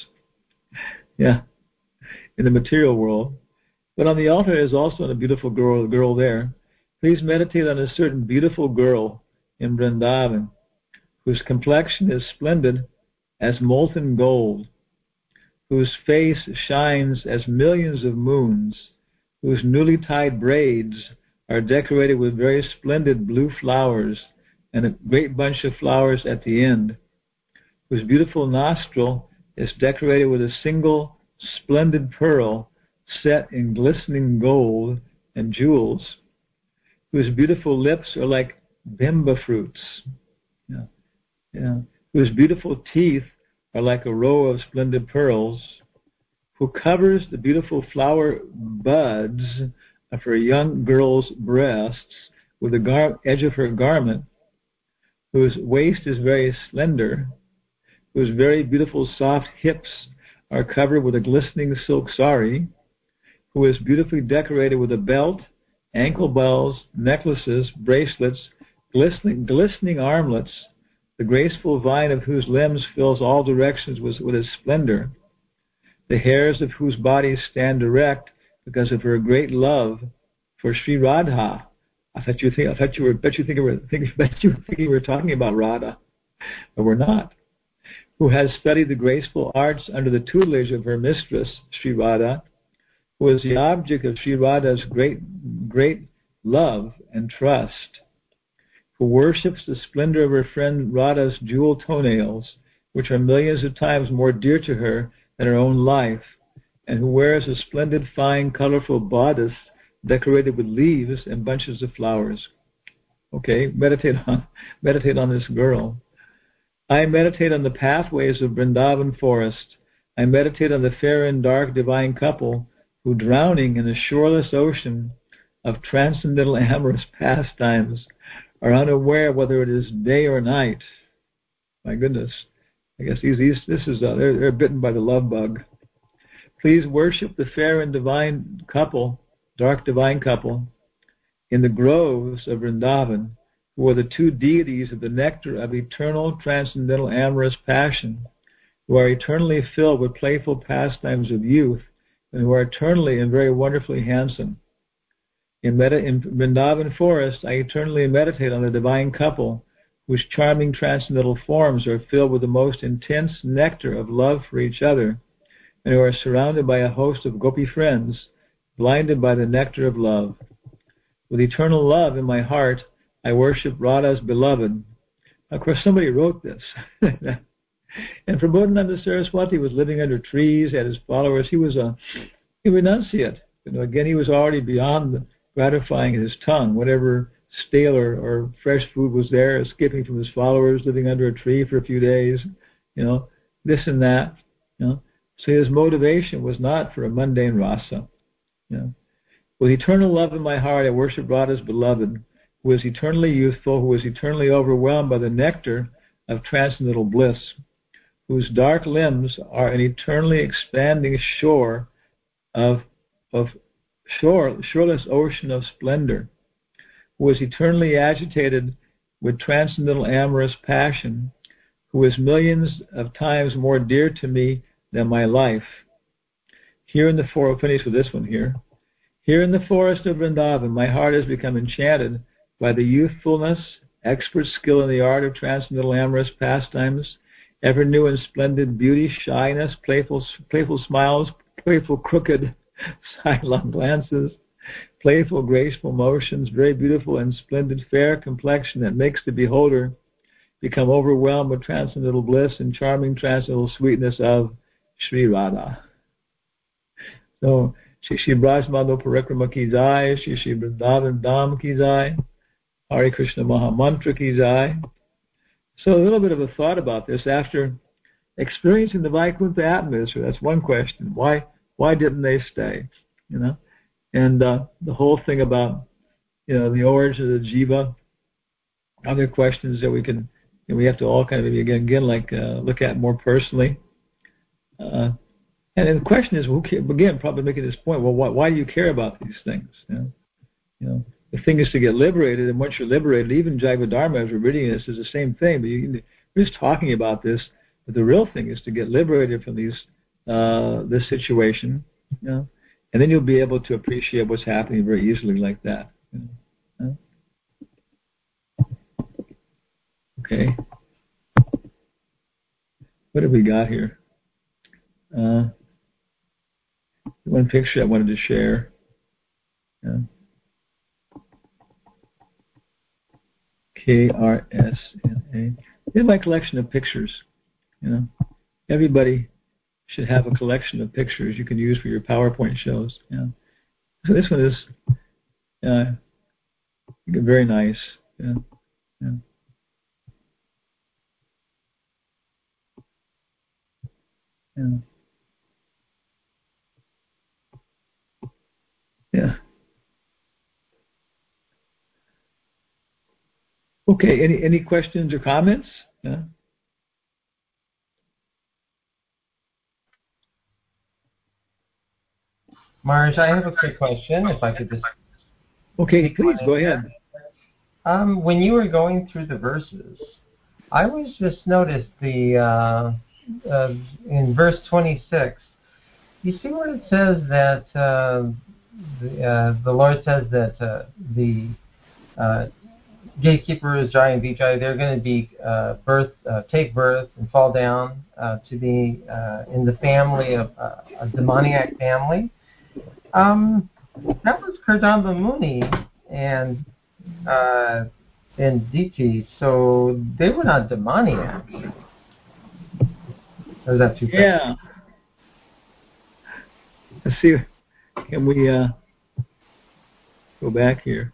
[SPEAKER 1] Yeah, in the material world. But on the altar is also a beautiful girl, girl there. Please meditate on a certain beautiful girl in Vrindavan, whose complexion is splendid as molten gold, whose face shines as millions of moons, whose newly tied braids are decorated with very splendid blue flowers and a great bunch of flowers at the end, whose beautiful nostril is decorated with a single splendid pearl set in glistening gold and jewels, whose beautiful lips are like bimba fruits, yeah, yeah, whose beautiful teeth are like a row of splendid pearls, who covers the beautiful flower buds of her young girl's breasts with the gar- edge of her garment, whose waist is very slender, whose very beautiful soft hips are covered with a glistening silk sari, who is beautifully decorated with a belt, ankle bells, necklaces, bracelets, glistening, glistening armlets, the graceful vine of whose limbs fills all directions with, with its splendor, the hairs of whose body stand erect because of her great love for Sri Radha. I thought you think I thought you were bet you think we were think, bet you were thinking we were talking about Radha, but we're not. Who has studied the graceful arts under the tutelage of her mistress, Sri Radha, who is the object of Sri Radha's great, great love and trust, who worships the splendor of her friend Radha's jewel toenails, which are millions of times more dear to her than her own life, and who wears a splendid, fine, colorful bodice decorated with leaves and bunches of flowers. Okay, meditate on, meditate on this girl. I meditate on the pathways of Vrindavan forest. I meditate on the fair and dark divine couple who, drowning in the shoreless ocean of transcendental amorous pastimes, are unaware whether it is day or night. My goodness, I guess these, these this is uh, they're, they're bitten by the love bug. Please worship the fair and divine couple, dark divine couple, in the groves of Vrindavan, who are the two deities of the nectar of eternal transcendental amorous passion, who are eternally filled with playful pastimes of youth, and who are eternally and very wonderfully handsome. In, Medi- in Vrindavan forest, I eternally meditate on the divine couple, whose charming transcendental forms are filled with the most intense nectar of love for each other, and who are surrounded by a host of gopi friends, blinded by the nectar of love. With eternal love in my heart, I worship Radha's beloved. Of course, somebody wrote this. And Prabodhananda Saraswati was living under trees, had his followers. He was a, a renunciate. You know, again, he was already beyond gratifying his tongue. Whatever stale or, or fresh food was there, escaping from his followers, living under a tree for a few days, you know, this and that. You know. So his motivation was not for a mundane rasa. You know. With eternal love in my heart, I worship Radha's beloved, who is eternally youthful, who is eternally overwhelmed by the nectar of transcendental bliss, whose dark limbs are an eternally expanding shore of of shore, shoreless ocean of splendor, who is eternally agitated with transcendental amorous passion, who is millions of times more dear to me than my life. Here in the forest, I'll finish with this one here. Here in the forest of Vrindavan, my heart has become enchanted by the youthfulness, expert skill in the art of transcendental amorous pastimes, ever new and splendid beauty, shyness, playful, playful smiles, playful crooked sidelong glances, playful graceful motions, very beautiful and splendid fair complexion that makes the beholder become overwhelmed with transcendental bliss and charming transcendental sweetness of Sri Radha. So, Shri Shri Brajmando Parikrama ki jai, Shri Shri Vrindavan Dham ki jai, Hare Krishna Maha Mantra ki jai. So a little bit of a thought about this after experiencing the Vaikuntha atmosphere. That's one question. Why why didn't they stay? You know, and uh, the whole thing about you know the origin of the jiva. Other questions that we can you know, we have to all kind of maybe again again like uh, look at more personally. Uh, and, and the question is, who can, again, probably making this point. Well, why, why do you care about these things? You know, you know the thing is to get liberated, and once you're liberated, even Jaiva Dharma, as we're reading this, is the same thing. But you, we're just talking about this. But the real thing is to get liberated from these uh, this situation, you know, and then you'll be able to appreciate what's happening very easily like that. You know? Okay. What have we got here? Uh, one picture I wanted to share. Yeah. K R S N A. Here's my collection of pictures. You know, everybody should have a collection of pictures you can use for your PowerPoint shows. Yeah. So this one is uh, very nice. Yeah. Yeah. Yeah. Yeah. Okay. Any any questions or comments? Yeah.
[SPEAKER 2] Marge, I have a quick question, if I could just...
[SPEAKER 1] Okay, please, go ahead.
[SPEAKER 2] Um, when you were going through the verses, I was just noticed the, uh, uh, in verse twenty-six, you see where it says that uh, the, uh, the Lord says that uh, the uh, gatekeepers, Jai and Vijay, they're going to be uh, birth, uh, take birth and fall down uh, to be uh, in the family of uh, a demoniac family. Um, that was Kardama Muni and uh, and Diti, so they were not demoniacs. Or is that too fast?
[SPEAKER 1] Yeah. Let's see. Can we uh, go back here?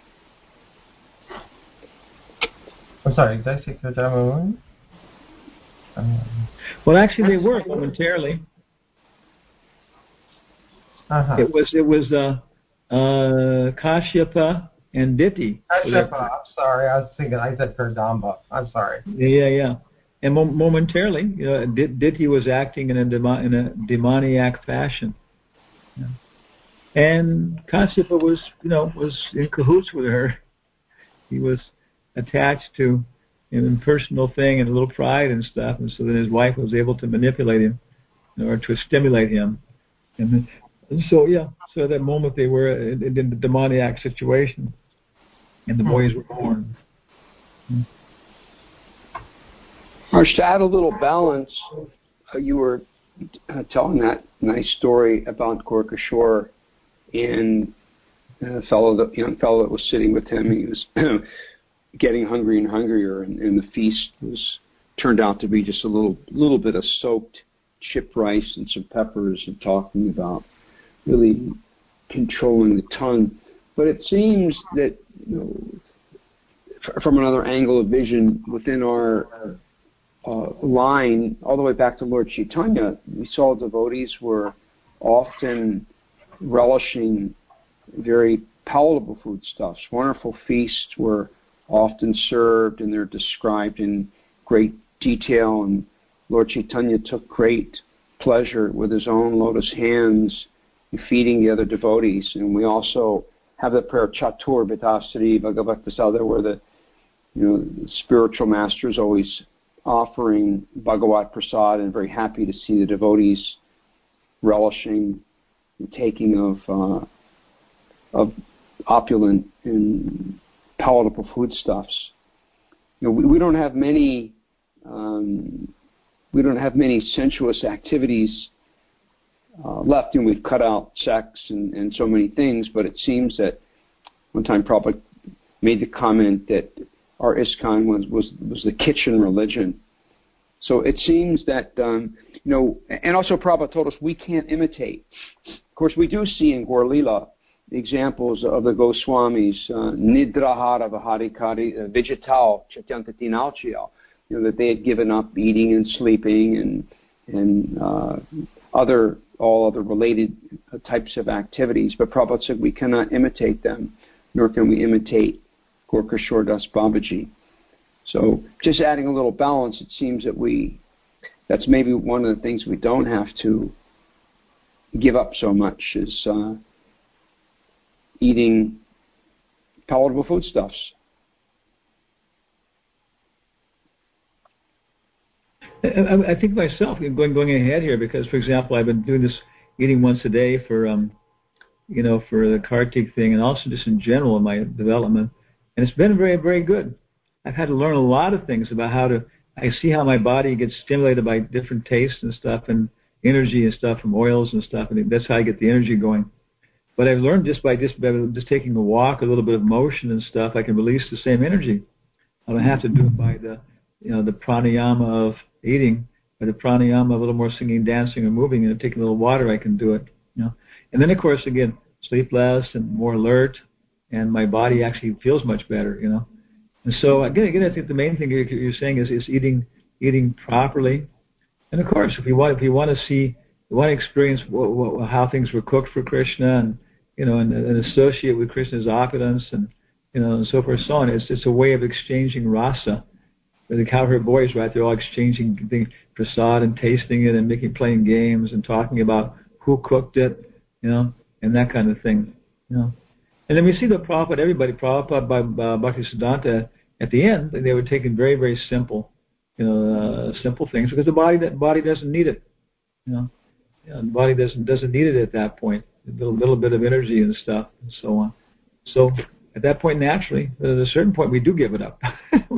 [SPEAKER 2] I'm sorry, did I say Kardama Muni? Um,
[SPEAKER 1] well, actually, they were momentarily.
[SPEAKER 2] Uh-huh.
[SPEAKER 1] It was it was uh, uh, Kashyapa and Diti.
[SPEAKER 2] Kashyapa, I'm sorry, I was thinking, I said Kardamba. I'm sorry.
[SPEAKER 1] Yeah, yeah, yeah. And mo- momentarily, you know, Diti was acting in a, demo- in a demoniac fashion. Yeah. And Kashyapa was, you know, was in cahoots with her. He was attached to an impersonal thing and a little pride and stuff, and so then his wife was able to manipulate him in order to stimulate him. And, then, and so, yeah, so at that moment they were in, in the demoniac situation, and the boys were born. Hmm.
[SPEAKER 3] Marsh, to add a little balance, uh, you were uh, telling that nice story about Gorkashore and a fellow, that, young fellow that was sitting with him. He was getting hungrier and hungrier, and, and the feast was turned out to be just a little, little bit of soaked chipped rice and some peppers, and talking about really controlling the tongue. But it seems that, you know, f- from another angle of vision within our uh, line, all the way back to Lord Chaitanya, we saw devotees were often relishing very palatable foodstuffs. Wonderful feasts were often served, and they're described in great detail, and Lord Chaitanya took great pleasure with his own lotus hands in feeding the other devotees. And we also have the prayer Chatur Vitasari Bhagavat Prasada, where the, you know, the spiritual master is always offering Bhagavat Prasad, and very happy to see the devotees relishing the taking of uh, of opulent and palatable foodstuffs. You know, we, we don't have many um, we don't have many sensuous activities uh, left, and we've cut out sex and, and so many things. But it seems that one time Prabhupada made the comment that our ISKCON was was, was the kitchen religion. So it seems that um, you know, and also Prabhupada told us we can't imitate. Of course, we do see in Gaur Lila examples of the Goswamis, uh, Nidrahara Vaharikari, uh, Vijatal, Chatyantati Nalchial, you know, that they had given up eating and sleeping and and uh, other all other related uh, types of activities. But Prabhupada said we cannot imitate them, nor can we imitate Gorkashore Das Babaji. So just adding a little balance, it seems that we, that's maybe one of the things we don't have to give up so much is uh, eating palatable foodstuffs.
[SPEAKER 1] I, I think myself, going going ahead here, because, for example, I've been doing this, eating once a day for, um, you know, for the Kartik thing, and also just in general in my development, and it's been very, very good. I've had to learn a lot of things about how to, I see how my body gets stimulated by different tastes and stuff, and energy and stuff from oils and stuff, and that's how I get the energy going. But I've learned just by just, by just taking a walk, a little bit of motion and stuff, I can release the same energy. I don't have to do it by the, you know, the pranayama of eating, or the pranayama of a little more singing, dancing, or moving, and taking a little water, I can do it. You know, and then of course again, sleep less and more alert, and my body actually feels much better. You know, and so again, again, I think the main thing you're saying is is eating eating properly, and of course, if you want if you want to see, you want to experience what, what, how things were cooked for Krishna, and you know, and, and associate with Krishna's opulence, and you know, and so forth, so on. It's it's a way of exchanging rasa. The cowherd boys, right? They're all exchanging things, prasad, and tasting it, and making, playing games, and talking about who cooked it, you know, and that kind of thing, you know. And then we see the Prabhupada, everybody, Prabhupada by uh, Bhaktisiddhanta, at the end, they were taking very, very simple, you know, uh, simple things, because the body, that body doesn't need it, you know. You know, the body doesn't doesn't need it at that point. A little, little bit of energy and stuff, and so on. So at that point, naturally, at a certain point, we do give it up.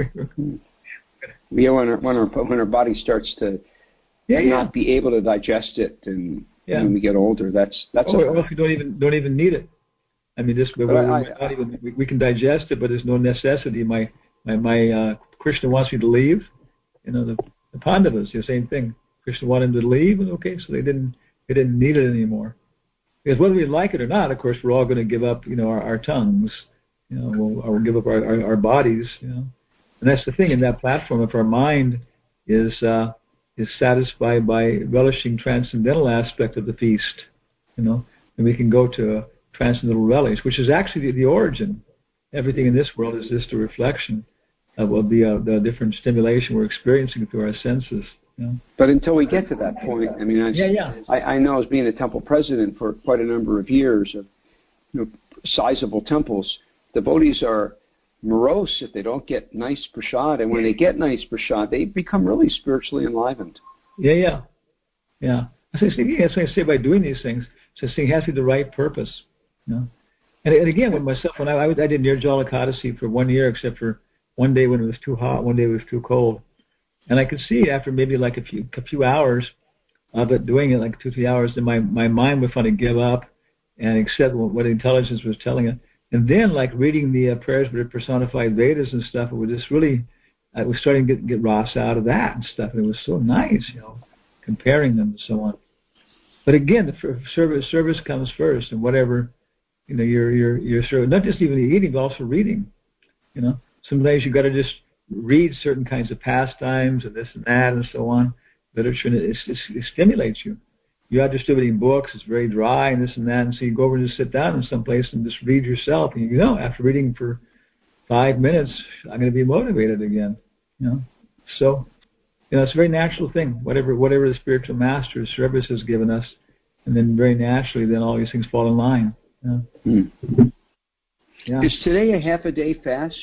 [SPEAKER 3] Yeah, when our, when our when our body starts to
[SPEAKER 1] yeah,
[SPEAKER 3] not
[SPEAKER 1] yeah.
[SPEAKER 3] be able to digest it, and
[SPEAKER 1] yeah.
[SPEAKER 3] when we get older, that's that's.
[SPEAKER 1] Or, or if we don't even don't even need it. I mean, this we, we,
[SPEAKER 3] I,
[SPEAKER 1] not even, we, we can digest it, but there's no necessity. My my my uh, Krishna wants me to leave. You know, the, the Pandavas, the same thing. Krishna wanted them to leave, and okay, so they didn't they didn't need it anymore. Because whether we like it or not, of course, we're all going to give up, you know, our, our tongues, you know, we'll, or we'll give up our, our, our bodies, you know. And that's the thing in that platform. If our mind is uh, is satisfied by relishing transcendental aspect of the feast, you know, then we can go to a transcendental relish, which is actually the, the origin. Everything in this world is just a reflection of, of the, uh, the different stimulation we're experiencing through our senses. You know?
[SPEAKER 3] But until we get to that point, I mean, I,
[SPEAKER 1] yeah, yeah.
[SPEAKER 3] I, I know as being a temple president for quite a number of years of, you know, sizable temples, devotees are morose if they don't get nice prasad, and when they get nice prasad, they become really spiritually enlivened.
[SPEAKER 1] Yeah, yeah, yeah. That's what I say, yeah, that's what I say by doing these things. So this thing has to be the right purpose, you know. And, and again, with myself, when I, I, I did Nirjala Ekadasi for one year, except for one day when it was too hot, one day it was too cold, and I could see after maybe like a few a few hours of it, doing it like two three hours, then my my mind would finally give up and accept what, what intelligence was telling it. And then, like reading the uh, prayers with the personified Vedas and stuff, it was just really, I was starting to get, get rasa out of that and stuff, and it was so nice, you know, comparing them and so on. But again, the service service comes first, and whatever, you know, you're you're you're serving, not just even the eating, but also reading. You know, sometimes you got to just read certain kinds of pastimes and this and that and so on, literature, and it, it, it stimulates you. You're out distributing books, it's very dry and this and that, and so you go over and just sit down in some place and just read yourself, and you know, after reading for five minutes, I'm going to be motivated again, you know. So, you know, it's a very natural thing, whatever whatever the spiritual master's service has given us, and then very naturally, then all these things fall in line. You know?
[SPEAKER 3] Hmm.
[SPEAKER 1] Yeah.
[SPEAKER 3] Is today a half a day fast?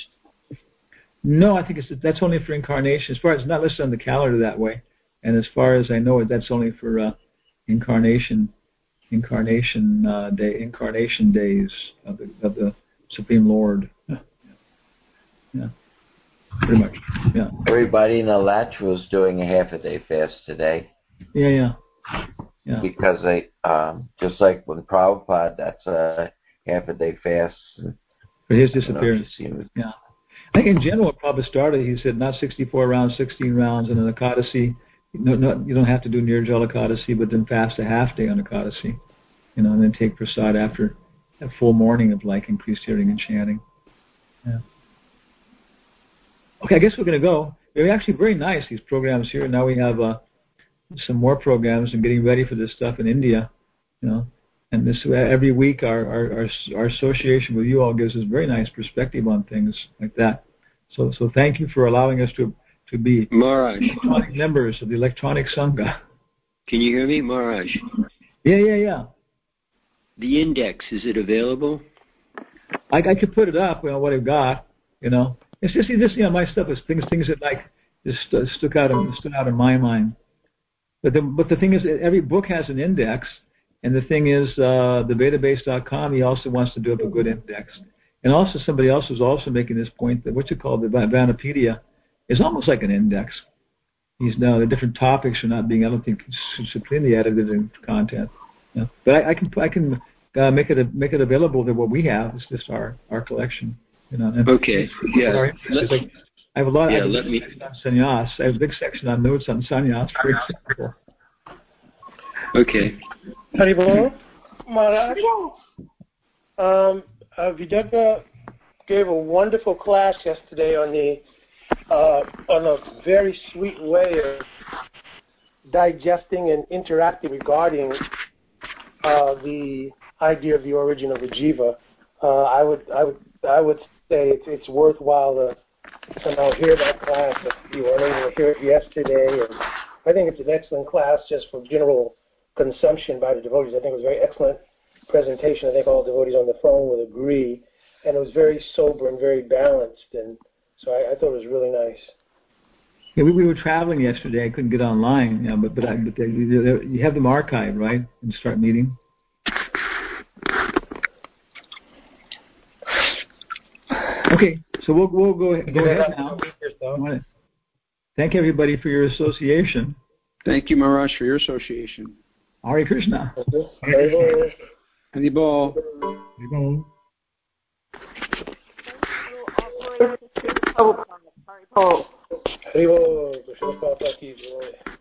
[SPEAKER 1] No, I think it's that's only for incarnation. As far as it's not listed on the calendar that way, and as far as I know, that's only for uh, incarnation, incarnation uh, day, incarnation days of the of the Supreme Lord. Yeah, yeah. Pretty much. Yeah.
[SPEAKER 4] Everybody in the Latch was doing a half a day fast today.
[SPEAKER 1] Yeah, yeah, yeah.
[SPEAKER 4] Because they, um, just like when Prabhupada, that's a half a day fast.
[SPEAKER 1] For his disappearance.
[SPEAKER 4] Was,
[SPEAKER 1] yeah. I think in general, Prabhupada started, he said, not sixty-four rounds, sixteen rounds, and an Ekadasi. No, no, you don't have to do Nirjala Ekadasi, but then fast a half day on Ekadasi, you know, and then take prasad after a full morning of like increased hearing and chanting. Yeah. Okay, I guess we're going to go. They're actually very nice, these programs here. Now we have uh, some more programs and getting ready for this stuff in India, you know. And this every week our, our, our, our association with you all gives us very nice perspective on things like that. So so thank you for allowing us to, to be
[SPEAKER 5] Maharaj.
[SPEAKER 1] electronic members of the Electronic Sangha.
[SPEAKER 5] Can you hear me, Maharaj?
[SPEAKER 1] Yeah, yeah, yeah.
[SPEAKER 5] The index, is it available?
[SPEAKER 1] I, I could put it up, you know, what I've got, you know. It's just, it's just you know, my stuff is things, things that like just uh, stuck out of stood out in my mind. But the but the thing is, every book has an index, and the thing is, uh, the database dot com, he also wants to do up a good index. And also somebody else was also making this point that what's it called, the Vanapedia, is almost like an index. He's now the different topics are not being everything supremely edited in content. You know? But I, I can I can uh, make it a, make it available to what we have. It's just our, our collection. You know. And
[SPEAKER 5] okay. Yeah.
[SPEAKER 1] Like, I have a lot.
[SPEAKER 5] Yeah.
[SPEAKER 1] I have a
[SPEAKER 5] let me.
[SPEAKER 1] on sannyas. I have a big section on notes on sannyas, for example.
[SPEAKER 5] Okay.
[SPEAKER 6] Haribol, Maharaj. Um, uh, Vidyaga gave a wonderful class yesterday on the uh, on a very sweet way of digesting and interacting regarding uh, the idea of the origin of the jiva. Uh, I would I would I would say it's, it's worthwhile to somehow hear that class if you weren't able to hear it yesterday. And I think it's an excellent class just for general consumption by the devotees. I think it was a very excellent presentation. I think all devotees on the phone would agree. And it was very sober and very balanced. And so I, I thought it was really nice.
[SPEAKER 1] Yeah, we, we were traveling yesterday. I couldn't get online, you know, but but, I, but they, you, you have them archived, right? And start meeting. Okay, so we'll we'll go, go ahead now. Thank everybody for your association.
[SPEAKER 3] Thank you, Maharaj, for your association.
[SPEAKER 1] Hare Krishna.
[SPEAKER 3] Haribol. Haribol.
[SPEAKER 6] Haribol. Haribol.